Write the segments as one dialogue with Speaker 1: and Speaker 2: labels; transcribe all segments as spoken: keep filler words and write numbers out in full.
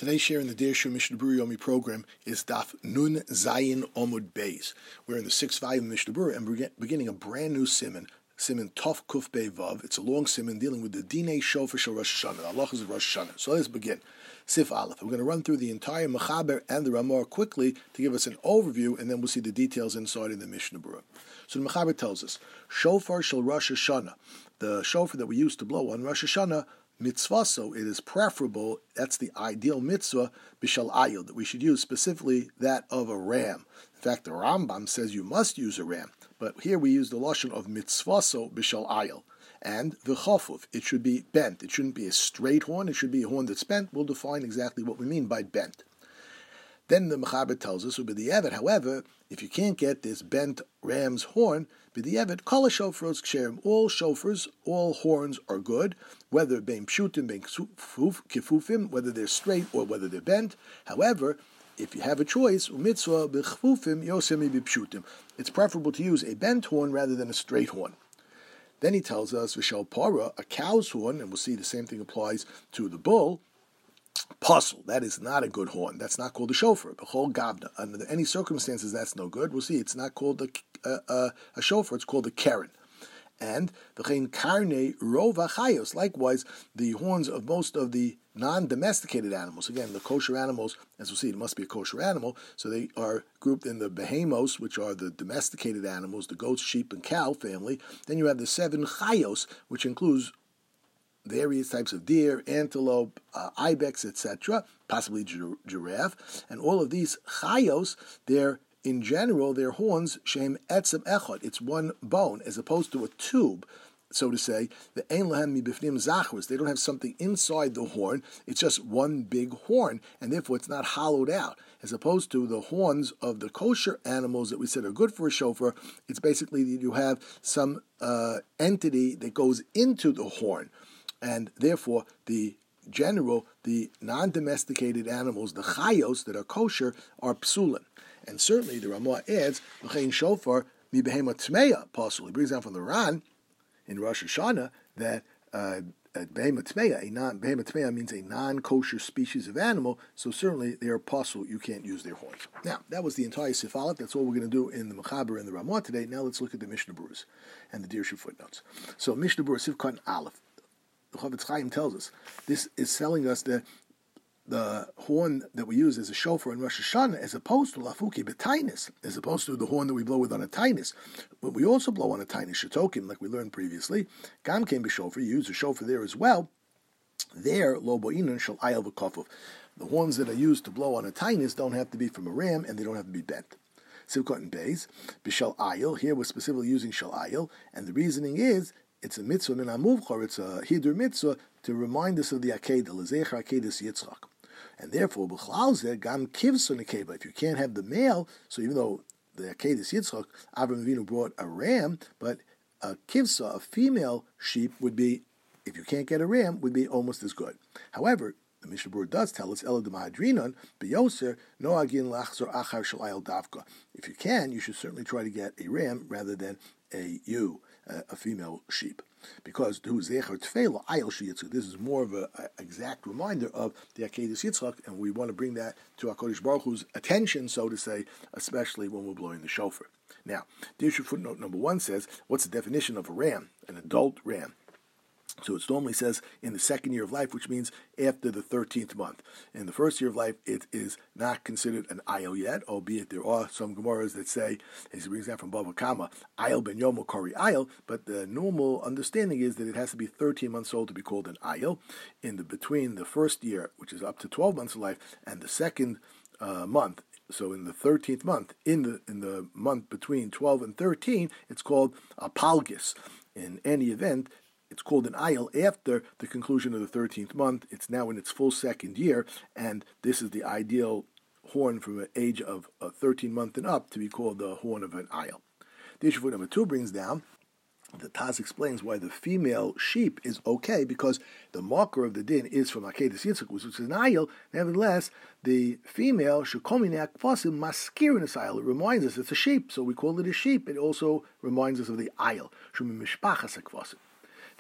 Speaker 1: Today's share in the Dirshu Mishnah Berurah Yomi program is Daf Nun Zayin Omud Beis. We're in the sixth volume of Mishnah Berurah and we're beginning a brand new siman, siman Tov Kuf Bei Vav. It's a long siman dealing with the Dinei Shofar Shel Rosh Hashanah, the halachas of Rosh Hashanah. So let's begin. Sif Aleph. We're going to run through the entire Mechaber and the Ramah quickly to give us an overview, and then we'll see the details inside in the Mishnah Berurah. So the Mechaber tells us, Shofar Shel Rosh Hashanah, the shofar that we used to blow on Rosh Hashanah, mitzvah, so it is preferable, that's the ideal mitzvah, bishal ayil, that we should use specifically that of a ram. In fact, the Rambam says you must use a ram, but here we use the lashon of mitzvah, so bishal ayil. And the chafuf, it should be bent. It shouldn't be a straight horn, it should be a horn that's bent. We'll define exactly what we mean by bent. Then the Mechaber tells us, b'di'evet, however, if you can't get this bent ram's horn, b'di'evet, kol shofros ksherim, all shofars, all horns are good, whether bein pshutim, bein kifufim, whether they're straight or whether they're bent. However, if you have a choice, mitzvah b'chfufim yosemi b'pshutim, it's preferable to use a bent horn rather than a straight horn. Then he tells us, v'shal para, a cow's horn, and we'll see the same thing applies to the bull, Puzzle, that is not a good horn. That's not called a shofar. B'chol gabna. Under any circumstances, that's no good. We'll see. It's not called a, a, a, a shofar. It's called a keren. And v'chein karne rova chayos. Likewise, the horns of most of the non-domesticated animals. Again, the kosher animals, as we'll see, it must be a kosher animal. So they are grouped in the behemos, which are the domesticated animals, the goats, sheep, and cow family. Then you have the seven chayos, which includes various types of deer, antelope, uh, ibex, et cetera, possibly gir- giraffe, and all of these chayos, they're, in general, their horns, shem etzem echad, it's one bone, as opposed to a tube, so to say, the ein lahem mibifnim zachros, they don't have something inside the horn, it's just one big horn, and therefore it's not hollowed out, as opposed to the horns of the kosher animals that we said are good for a shofar, it's basically that you have some uh, entity that goes into the horn. And therefore, the general, the non-domesticated animals, the chayos that are kosher, are psulim. And certainly, the Ramah adds, "V'chein shofar mi behema tmeya." Possibly brings down from the Ran in Rosh Hashanah that uh, behema tmeya, a non behema tmeya means a non-kosher species of animal. So certainly, they are possible. You can't use their horns. Now, that was the entire Sifalot. That's all we're going to do in the Mechaber and the Ramah today. Now, let's look at the Mishnah Berurah and the Dirshu footnotes. So, Mishnah Berurah Sivkot Aleph. The Chofetz Chaim tells us this is telling us that the horn that we use as a shofar in Rosh Hashanah, as opposed to lafuki b'tainis, as opposed to the horn that we blow with on a tainis, but we also blow on a tainis shetokim, like we learned previously. Gam came b'shofar, you use a shofar there as well. There, lo bo'inun shel ayel v'kofuf. The horns that are used to blow on a tainis don't have to be from a ram, and they don't have to be bent. Sivkot and Beis, b'shel ayel. Here we're specifically using shel ayel, and the reasoning is, it's a mitzvah min amuvchar, it's a hidur mitzvah to remind us of the Akedah, l'zecher Akedas Yitzchak. And therefore, b'chlal zeh gam kivson nekeba. If you can't have the male, so even though the Akedas Yitzchak, Avraham Avinu brought a ram, but a kivsa, a female sheep, would be, if you can't get a ram, would be almost as good. However, the Mishnah Berurah does tell us, Ela d'mahadrinon, b'yoser, noagin lachzor achar shel ayel davka. If you can, you should certainly try to get a ram rather than a ewe, a female sheep. Because to zecher tefela ayel sheyitzchak. This is more of an exact reminder of the Akedas Yitzchak, and we want to bring that to HaKadosh Baruch Hu's attention, so to say, especially when we're blowing the shofar. Now, Dirshu footnote number one says, what's the definition of a ram, an adult ram? So it normally says in the second year of life, which means after the thirteenth month. In the first year of life, it is not considered an ayil yet, albeit there are some Gemaras that say, as he brings that from Bava Kama, ayil ben yomo kari ayil, but the normal understanding is that it has to be thirteen months old to be called an ayil. In the between the first year, which is up to twelve months of life, and the second uh, month, so in the thirteenth month, in the in the month between twelve and thirteen, it's called a palgis. In any event, it's called an ayil after the conclusion of the thirteenth month. It's now in its full second year, and this is the ideal horn from an age of uh, thirteen months and up to be called the horn of an ayil. The issue number two brings down, the Taz explains why the female sheep is okay, because the marker of the din is from Akedas Yitzchak, which is an ayil. Nevertheless, the female shekominak fasim maskir in ayil. It reminds us it's a sheep, so we call it a sheep. It also reminds us of the ayil. Shumi mishpachas akvasim.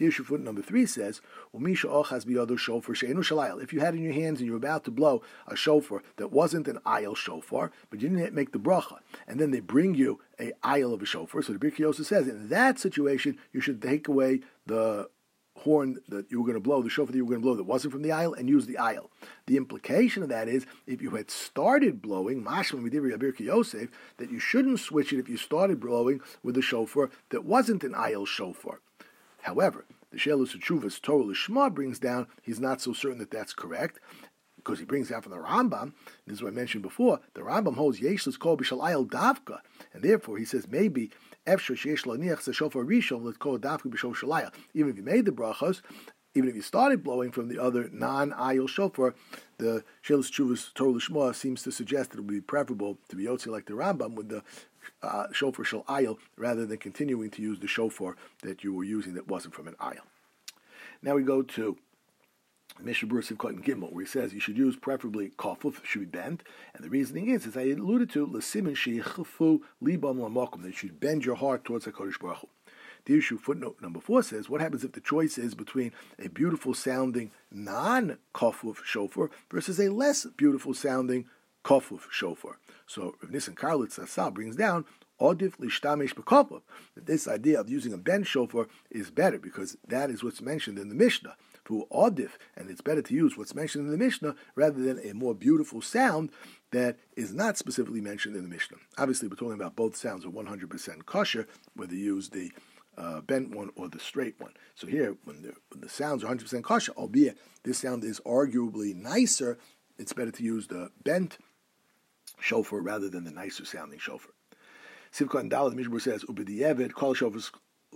Speaker 1: The issue footnote number three says, "Umisha ochas biyado shofar she'enu shalayil." If you had in your hands and you were about to blow a shofar that wasn't an ayil shofar, but you didn't make the bracha, and then they bring you a ayil of a shofar, so the Birkei Yosef says, in that situation, you should take away the horn that you were going to blow, the shofar that you were going to blow that wasn't from the ayil, and use the ayil. The implication of that is, if you had started blowing, mashma midivri Birkei Yosef, that you shouldn't switch it if you started blowing with a shofar that wasn't an ayil shofar. However, the Shelus Tshuvas Torah Lishma brings down, he's not so certain that that's correct, because he brings down from the Rambam, this is what I mentioned before, the Rambam holds Yeshlus Kol B'Shal Ayil Davka, and therefore he says maybe Efshar Sheyesh Lo Niach Shofar Rishon Let Kol Davka B'Shal Shalayil. Even if you made the brachos, even if you started blowing from the other non-ayil shofar, the Shelus Tshuvas Torah Lishma seems to suggest that it would be preferable to be yotzi like the Rambam with the uh, shofar shel ayil rather than continuing to use the shofar that you were using that wasn't from an ayil. Now we go to Mishnah Berurah Sivkot and Gimel, where he says you should use preferably kafuf, should be bent, and the reasoning is, as I alluded to, l'simin sheyichfu libam lamakom, that you should bend your heart towards HaKadosh Baruch Hu. The issue footnote number four says, what happens if the choice is between a beautiful sounding non-kafuf shofar versus a less beautiful sounding kafuf shofar? So Rav Nissen Karlitz Asal brings down Odif lishtamish b'kafuf, that this idea of using a bent shofar is better because that is what's mentioned in the Mishnah. For Odif, and it's better to use what's mentioned in the Mishnah rather than a more beautiful sound that is not specifically mentioned in the Mishnah. Obviously, we're talking about both sounds are one hundred percent kosher, whether you use the uh, bent one or the straight one. So here, when the, when the sounds are one hundred percent kosher, albeit this sound is arguably nicer, it's better to use the bent shofar rather than the nicer sounding shofar. Sivkot and Dalet, the Mishnah says, "Ubediyevet kol shofars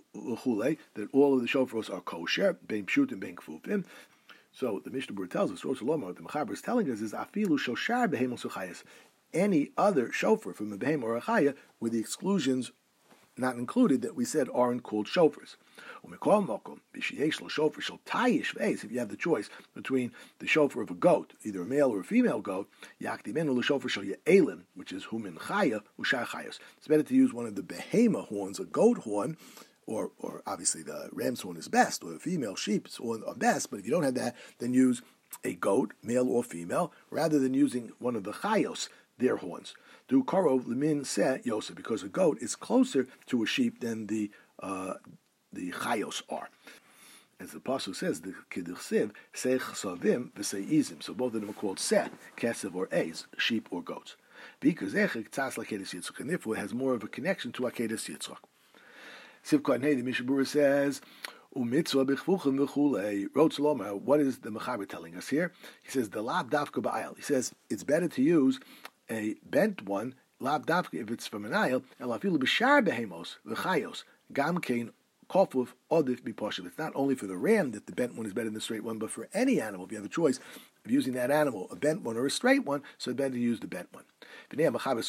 Speaker 1: that all of the shofars are kosher, bein pshut and bein kfufim." So the Mishnah Berurah tells us, Rosh Lomar, what the Mechaber is telling us is afilu shoshar behem suchayas, any other shofar from a behem or a chaya, with the exclusions not included that we said aren't called shofars. If you have the choice between the shofar of a goat, either a male or a female goat, which is humin chaya ushar chayos. It's better to use one of the behema horns, a goat horn, or or obviously the ram's horn is best, or a female sheep's horn are best. But if you don't have that, then use a goat, male or female, rather than using one of the chayos, their horns. Do karov lemin se yosef, because a goat is closer to a sheep than the uh, the chayos are. As the pasuk says, the kidduchsiv sech savim v'seizim. So both of them are called seh, kesev or ez, sheep or goats. Because echek tzas lakedes yitzchak, and therefore it has more of a connection to akedes yitzchak. Sivkot Nei, the Mishnah Berurah says, umitzvah b'chvuchim v'chulei. Rosh Lomar, what is the Mechaber telling us here? He says, the lav davka ba'ayil. He says, it's better to use a bent one, lav davka, if it's from an ayil, and lafilu b'shar behemos, v'chayos, gam kein kofuf odif b'poshav. It's not only for the ram that the bent one is better than the straight one, but for any animal, if you have a choice of using that animal, a bent one or a straight one, so it's better to use the bent one. And the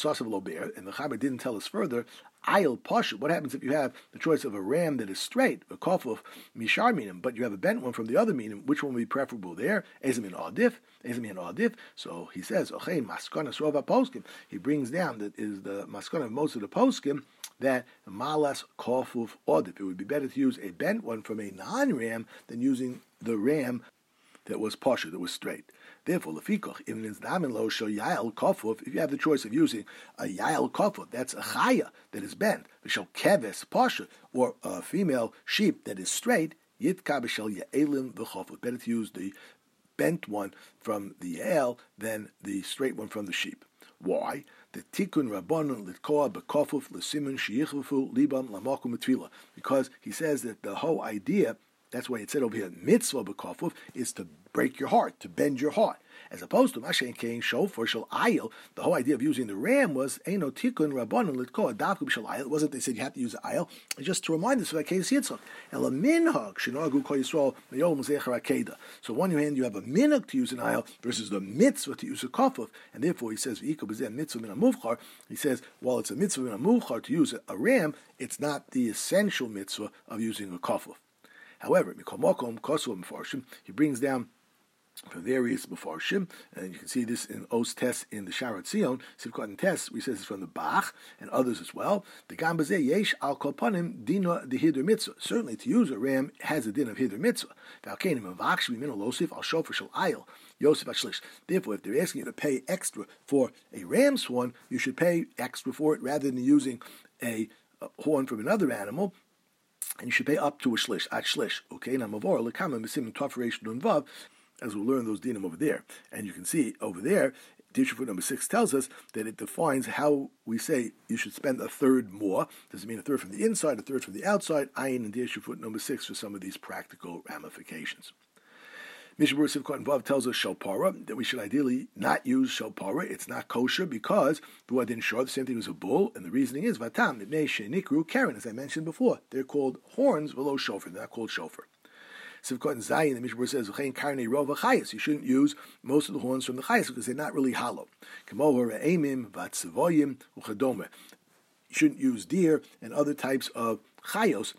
Speaker 1: Mechaber didn't tell us further, ayil poshav, what happens if you have the choice of a ram that is straight, a kofuf mishar minim, but you have a bent one from the other minim, which one would be preferable there? Ezamin adif, ezamin adif. So he says, okay, maskana srova poskim. He brings down that is the maskana of most of the poskim, that malas kofuf adif. It would be better to use a bent one from a non-ram than using the ram that was posher, that was straight. Therefore, lefikoch, even in damin lo shel yael kofuf, if you have the choice of using a yael kofuf, that's a chaya that is bent, v'shel keves posher, or a female sheep that is straight, yitka b'shel yaelim v'chofuf. Better to use the bent one from the yael than the straight one from the sheep. Why? The tikkun rabbanon litkoa b'kofuf l'simun sheyichvufu libam lamakum etfila. Because he says that the whole idea, that's why it said over here, mitzvah b'kofuf, is to break your heart, to bend your heart. As opposed to Mashen Kein Shofar Shal Ayil, the whole idea of using the ram was Eino Tikkun Rabbanon Litkoa Davku Shal Ayil. It wasn't they said you have to use the ayil. It's just to remind us of Akedas Yitzchak. Ela minhag shenagu kol Yisrael meyom zecher akeda. So on one hand you have a minhag to use an ayil versus the mitzvah to use a kofuf, and therefore he says v'iko b'zeh mitzvah min amuvchar. He says while it's a mitzvah min amuvchar to use a ram, it's not the essential mitzvah of using a kofuf. However, Mikol Mokom Kosu Mefarshim, he brings down from various Mefarshim, and you can see this in Os Tes in the Sharat Zion, Sivkot and Tes, we says it's from the Bach, and others as well. The Gambazeh Yesh al Kolpanim Dina the Hidr Mitzvah. Certainly to use a ram has a din of Hidr Mitzvah. Valkanim Avaksh Mimino Losif al Shofar Shal Ayil Yosef Ashlish. Therefore, if they're asking you to pay extra for a ram's horn, you should pay extra for it rather than using a, a horn from another animal. And you should pay up to a shlish, at shlish. Okay, now Mavor Lekama Misim Tafresh Nun Vav, as we'll learn those dinim over there. And you can see over there, Dirshu foot number six tells us that it defines how we say you should spend a third more. Does it mean a third from the inside, a third from the outside? Ayin and Dirshu foot number six for some of these practical ramifications. Mishnah Berurah Sivkot and Vav tells us Shalpara, that we should ideally not use Shalpara. It's not kosher because the one didn't show the same thing as a bull, and the reasoning is Vatam, Nibnei Shenikru Karen, as I mentioned before. They're called horns below shofar, they're not called shofar. Sivkot and Zayin, the Mishnah Berurah says, V'chein karnei rov ha'chayis. You shouldn't use most of the horns from the chayis because they're not really hollow. K'mo ha're'emim v'atzavoyim u'chadome. You shouldn't use deer and other types of chayos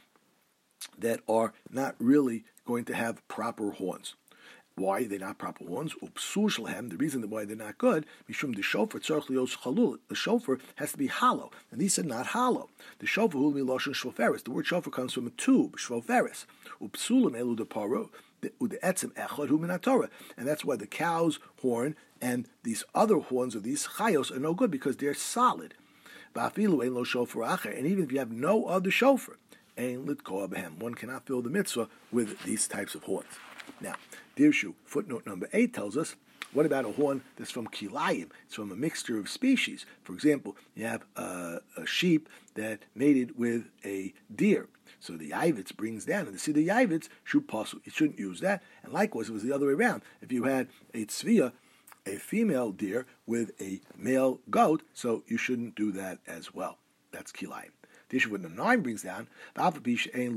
Speaker 1: that are not really going to have proper horns. Why are they not proper horns? Upsul shalhem. The reason why they're not good, mishum the shofar tzarich lios chalul. The shofar has to be hollow, and these are not hollow. The shofar will be lashon shvoferis. The word shofar comes from a tube, shvoferis. Upsulim elu de paro ude etzem echad hu min haTorah, and that's why the cow's horn and these other horns of these chayos are no good because they're solid. Va'afilu ein lo shofar acher, and even if you have no other shofar, ein litkoa behem, one cannot fill the mitzvah with these types of horns. Now, Dirshu, footnote number eight tells us, what about a horn that's from kilayim? It's from a mixture of species. For example, you have a, a sheep that mated with a deer. So the yivitz brings down, and to see the yivitz, shu pasul. You shouldn't use that. And likewise, it was the other way around. If you had a tzviya, a female deer with a male goat, so you shouldn't do that as well. That's kilayim. The issue with number nine brings down, even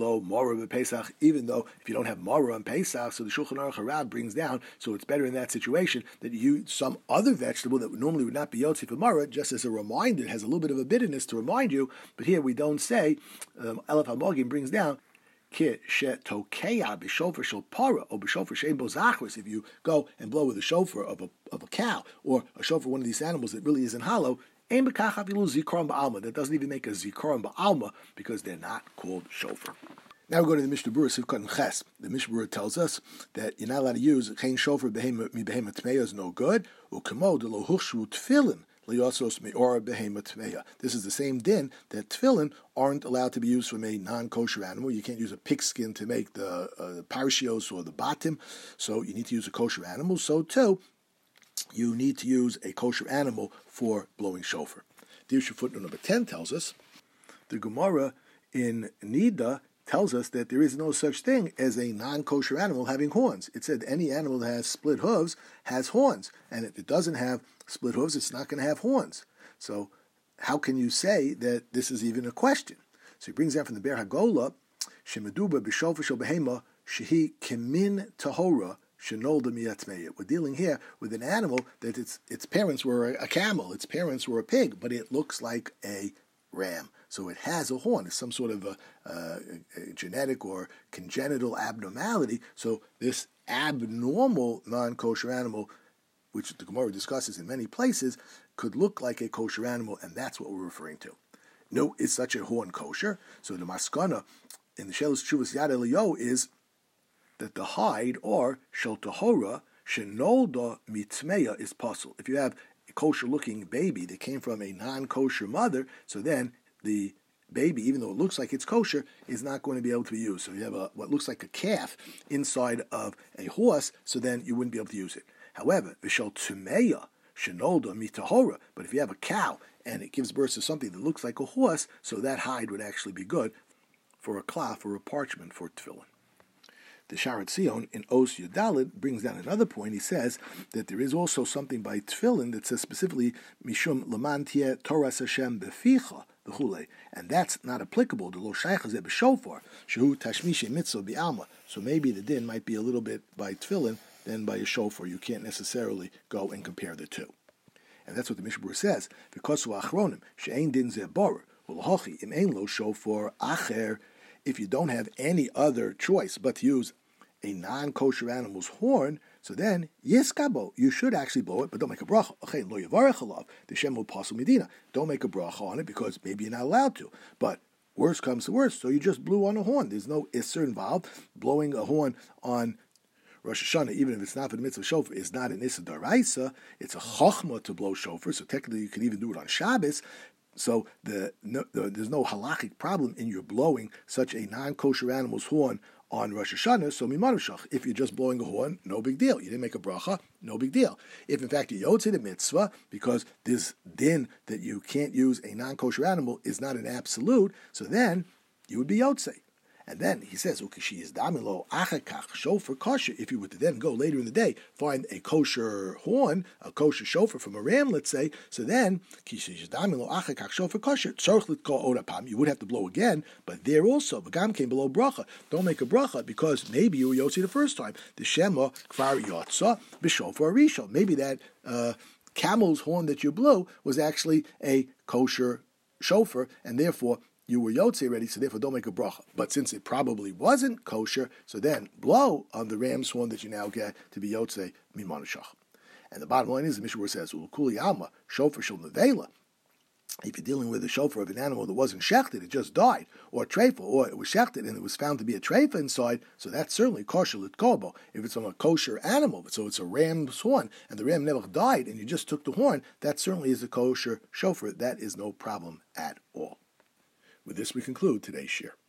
Speaker 1: though if you don't have Mora on Pesach, so the Shulchan Aruch Harab brings down, so it's better in that situation that you use some other vegetable that normally would not be Yotzi for Mora, just as a reminder. It has a little bit of a bitterness to remind you, but here we don't say, um, Elef HaMogim brings down, if you go and blow with a shofar of a, of a cow, or a shofar of one of these animals that really isn't hollow, that doesn't even make a zikaron ba'alma because they're not called shofar. Now we go to the Mishnah Berurah Sivkot and Ches. The Mishnah Berurah tells us that you're not allowed to use chen shofar behema tmeya is no good. Ukemo de lo huchshru tefillin liyosos meora behema tmeya. This is the same din that tefillin aren't allowed to be used from a non-kosher animal. You can't use a pigskin to make the uh, parshios or the batim. So you need to use a kosher animal. So too, you need to use a kosher animal for blowing shofar. Dirshu footnote number ten tells us, the Gemara in Nida tells us that there is no such thing as a non-kosher animal having horns. It said any animal that has split hooves has horns, and if it doesn't have split hooves, it's not going to have horns. So how can you say that this is even a question? So he brings out from the Ber Hagola, Shemeduba b'shofar shel behema shehi kemin tahora. We're dealing here with an animal that its its parents were a camel, its parents were a pig, but it looks like a ram. So it has a horn. It's some sort of a, a, a genetic or congenital abnormality. So this abnormal non-kosher animal, which the Gemara discusses in many places, could look like a kosher animal, and that's what we're referring to. No, is such a horn kosher? So the maskana in the Shelos Tshuvas Yad Eliyahu is that the hide, or shel tahora shenolda mitmeya, is pasul. If you have a kosher-looking baby that came from a non-kosher mother, so then the baby, even though it looks like it's kosher, is not going to be able to be used. So you have a, what looks like a calf inside of a horse, so then you wouldn't be able to use it. However, v'shel tumeya shenolda mitahora, but if you have a cow and it gives birth to something that looks like a horse, so that hide would actually be good for a cloth or a parchment for tefillin. The Sharat Zion in Os Yudalid brings down another point. He says that there is also something by tefillin that says specifically Mishum Lamantia Torah Hashem Beficha B'chule, and that's not applicable to Lo Shaychaz B'Shofar Shehu Tashmishe Mitzvah B'Alma. So maybe the din might be a little bit by tefillin than by a shofar. You can't necessarily go and compare the two, and that's what the Mishnah Berurah says. Because Achronim She'ein Din Zebor U'Lahochi Im Ein Lo Shofar Acher. If you don't have any other choice but to use a non-kosher animal's horn, So then, yiskabo, you should actually blow it, but don't make a bracha. Okay, lo yavarech alav, the Shem will pasul medina. Don't make a bracha on it because maybe you're not allowed to. But worst comes to worst, so you just blew on a horn. There's no isser involved. Blowing a horn on Rosh Hashanah, even if it's not for the mitzvah shofar, is not an issa daraisa. It's a chochma to blow shofar, so technically you can even do it on Shabbos. So the, no, the there's no halachic problem in your blowing such a non-kosher animal's horn on Rosh Hashanah, so mimanushach. If you're just blowing a horn, no big deal. You didn't make a bracha, no big deal. If in fact you yotze the mitzvah, because this din that you can't use a non-kosher animal is not an absolute, so then you would be yotze. And then he says, "Ukishi is damilo achakach shofar kosher." If you were to then go later in the day find a kosher horn, a kosher shofar from a ram, let's say, so then kishi is damilo achakach shofar kosher. Tzarich litko odapam. You would have to blow again, but there also the gam came below bracha. Don't make a bracha because maybe you were yotzi the first time. The shema kvar yotza b'shofar rishon. Maybe that uh, camel's horn that you blew was actually a kosher shofar, and therefore you were yotze already, so therefore don't make a bracha. But since it probably wasn't kosher, so then blow on the ram's horn that you now get to be yotze mimanushach. And the bottom line is, the Mishnah says, "Ulkuli alma shofar shel nevela." If you're dealing with a shofar of an animal that wasn't shechted, it just died, or a treifa, or it was shechted and it was found to be a treifa inside, so that's certainly kosher litkobo. If it's on a kosher animal, so it's a ram's horn, and the ram never died, and you just took the horn, that certainly is a kosher shofar. That is no problem at all. With this, we conclude today's shir.